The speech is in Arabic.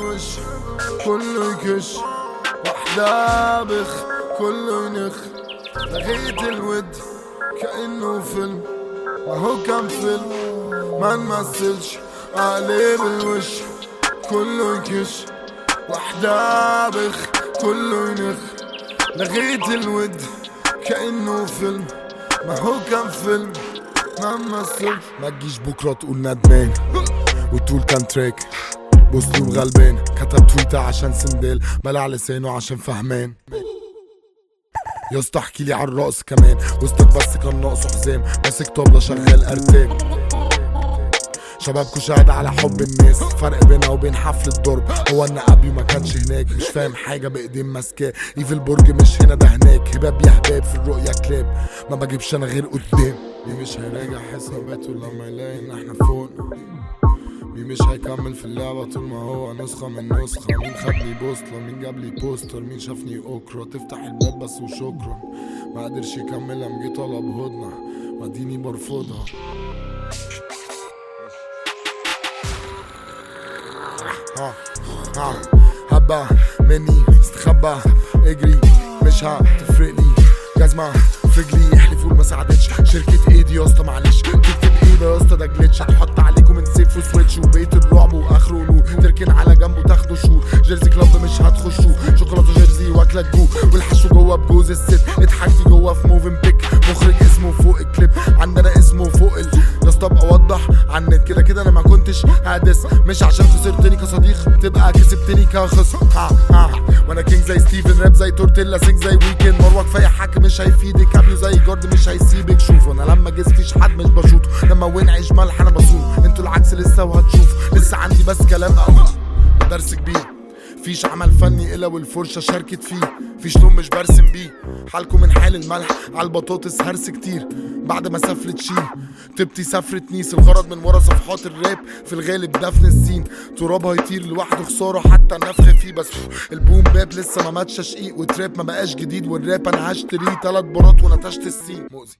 بالوش كله يكش، وحدة بخ كله ينخ. لغيت الود كأنه فيلم، ما هو كان فيلم ما نمثلش. عقلي بالوش كله يكش، وحدة بخ كله ينخ. لغيت الود كأنه فيلم، ما هو كان فيلم ما نمثلش. ما تجيش بكرة تقول ندمان وتقول كان تريك بأسلوب غلبان. كتب تويتة عشان سندال، بلع لسانه عشان فهمان. يا اسطى احكيلي عن الرقص كمان، وسطك بس كان ناقصه حزام، ماسك طبلة شغال ارتاب. شبابكو شاهد على حب الناس، فرق بينها وبين حفلة ضرب هو ان ابيو ما كانش هناك. مش فاهم حاجة بايدين ماسكاه، ايف البرج مش هنا ده هناك. هباب يا هباب في الرؤية كلاب، ما بجيبش انا غير قدام. مين مش هيراجع حساباته لما يلاقي ان احنا فوق؟ مين مش هيكمل في اللعبة طول ما هو نسخة من نسخة؟ مين خدني بوصلة؟ مين جابلي بوستر؟ مين شافني اوكرا؟ تفتح الباب بس وشكرا. ما قدرش يكمل قام جه طلب هدنة واديني برفضها. هبة مني استخبى اجري مش هتفرقلي. جزمة في رجلي يحلفوا ما ساعدتش. شركة ايدي يا اسطى معلش، تكتب ايه ده يا اسطى ده جليتش. هتحط عليكم من سيف وسويتش وبيت الرعب واخره نور. تركن على جنبه تاخدوا شو جيرزي كلاب مش هتخشوا. شوكولاته جيرزي واكلك جو والحشو جوه بجوز الست. اتحكي جوه في موفن بيك، مخرج اسمه فوق الكليب عندنا اسمه فوق يا اسطى ابقى اوضح عن النت. كده كده انا ما كنتش هادس، مش عشان خسرتني كصديق تبقى كسبتني كخصم. وانا كينج زي ستيفن، راب زي تورتيلا، سينج زي ويكند. مروك فيا حاكم مش هيفيدك، ابيو زي جارد مش هيسيبك. شوفوا انا لما جيت فيش حد مش بشوطه، لما وين عيش ملح انا بصوم. انتوا العكس لسه وهتشوف، لسه عندي بس كلام اقول. درس كبير فيش عمل فني الا والفرشه شاركت فيه. فيش لون مش برسم بيه، حالكم من حال الملح على البطاطس هرس كتير. بعد ما سافرت شين تبتي سافرت نيس. الغرض من ورا صفحات الراب في الغالب دفن السين. تراب هيطير لوحده خساره حتى النفخ فيه. بس البوم باب لسه ما ماتش شقيق، وتراب ما بقاش جديد. والراب انا هشتريه 3 برات ونتشت السين. مؤذي.